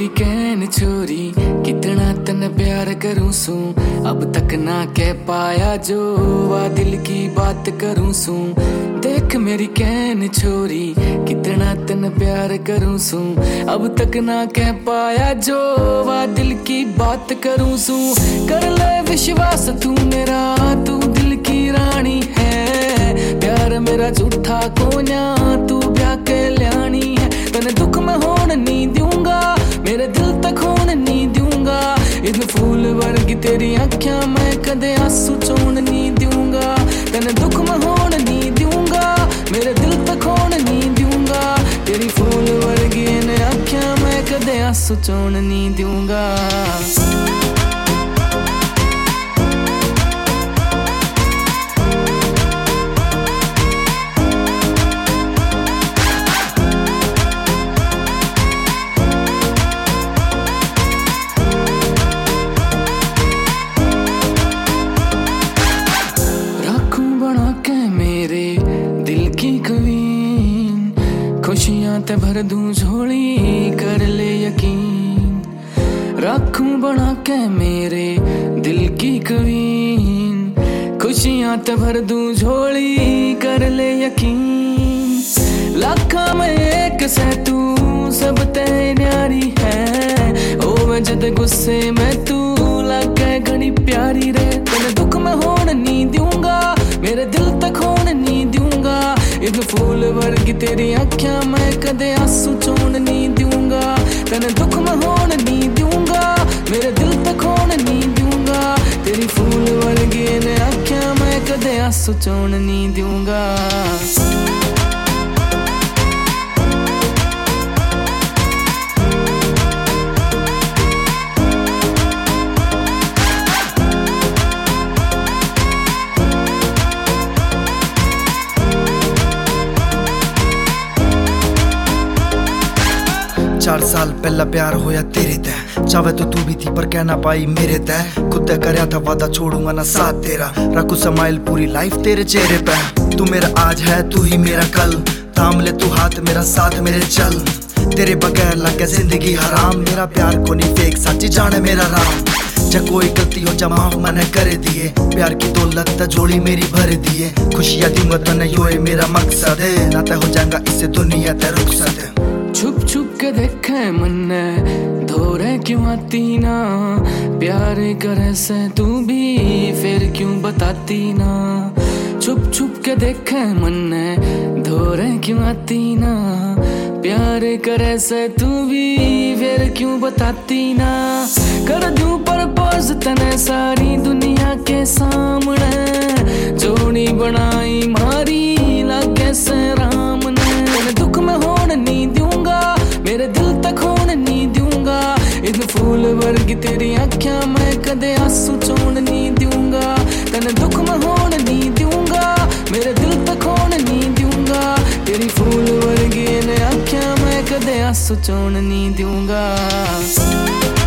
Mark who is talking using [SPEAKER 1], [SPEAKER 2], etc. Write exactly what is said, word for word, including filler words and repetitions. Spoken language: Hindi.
[SPEAKER 1] मेरी कहन छोरी कितना तन प्यार करूं सू, अब तक ना कह पाया जो वा दिल की बात करूं सू। देख मेरी कहन छोरी कितना तन प्यार करूं सू, अब तक ना कह पाया जो वा दिल की बात करूं सू। कर ले विश्वास तू मेरा, तू दिल की रानी है, प्यार मेरा झूठा कोन्या तू ब्याह के ल्यानी है। तने दुख में होने नहीं दूंगा, मेरे दिल तक होने नहीं दूंगा, इन फूल वर्गी तेरी आँखियां मैं कदे आंसू चोन नहीं दूंगा। तने दुख में होने नहीं दूंगा, मेरे दिल तक होने नहीं दूंगा, तेरी फूल वर्गी इन आँखियां मैं कदे आंसू चोन नहीं दूंगा। खुशियां ते भर दूं झोली कर ले यकीन, रखूं बना के मेरे दिल की कवीन। खुशियां ते भर दूं झोली कर ले यकीन, लाखा में एक से तू सब ते न्यारी है। ओ मैं जद गुस्से में तू लगे घनी प्यारी रे। तने दुख में होने नहीं दूंगा, मेरे दिल तक होने नहीं दूंगा, इन फूल वर्गी तेरी आँखियां मैं कदे आंसू चोन नहीं दूंगा। तने दुख में होने नहीं दूंगा, मेरे दिल तक होने नहीं दूंगा, तेरी फूल वर्गी इन आँखियां मैं कदे आंसू चोन नहीं दूंगा।
[SPEAKER 2] चार साल पहला प्यार होया तेरे ते, चाहे तो तू भी थी पर कहना पाई मेरे ते। खुद करया था वादा छोड़ूंगा ना साथ तेरा, रखू समाइल पूरी लाइफ तेरे चेहरे पे। तू मेरा आज है तू ही मेरा कल, थाम ले तू हाथ मेरा साथ मेरे चल। तेरे बगैर लगे जिंदगी हराम, मेरा प्यार को नहीं फेक सच्ची जाने मेरा राम। जब कोई गलती हो जमा मैंने कर दिए, प्यार की दौलत जोड़ी मेरी भर दिए। खुशियां दूंगा तो नहीं होए मेरा मकसद है, ना तय हो जाएगा इससे दुनिया ते रुखसत है।
[SPEAKER 1] छुप छुप के देखे मन धोरे क्यों आती ना, प्यार करे से तू भी फिर क्यों बताती ना। छुप छुप के देखे मन धोरे क्यों आती ना, प्यार करे से तू भी फिर क्यों बताती ना। कर दूं प्रपोज तने सारी दुनिया के सामने, जोड़ी बनाई मारी लागे से राम ने। तने दुख में होने नहीं दूंगा, मेरे दिल तक होने नहीं दूंगा, इन फूल वर्गी तेरी आँखियां मैं कदे आंसू चोन नहीं दूंगा। तने दुख में होने नहीं दूंगा, मेरे दिल तक होने नहीं दूंगा, तेरी फूल वर्गी इन आँखियां मैं कदे आंसू चोन नहीं दूंगा।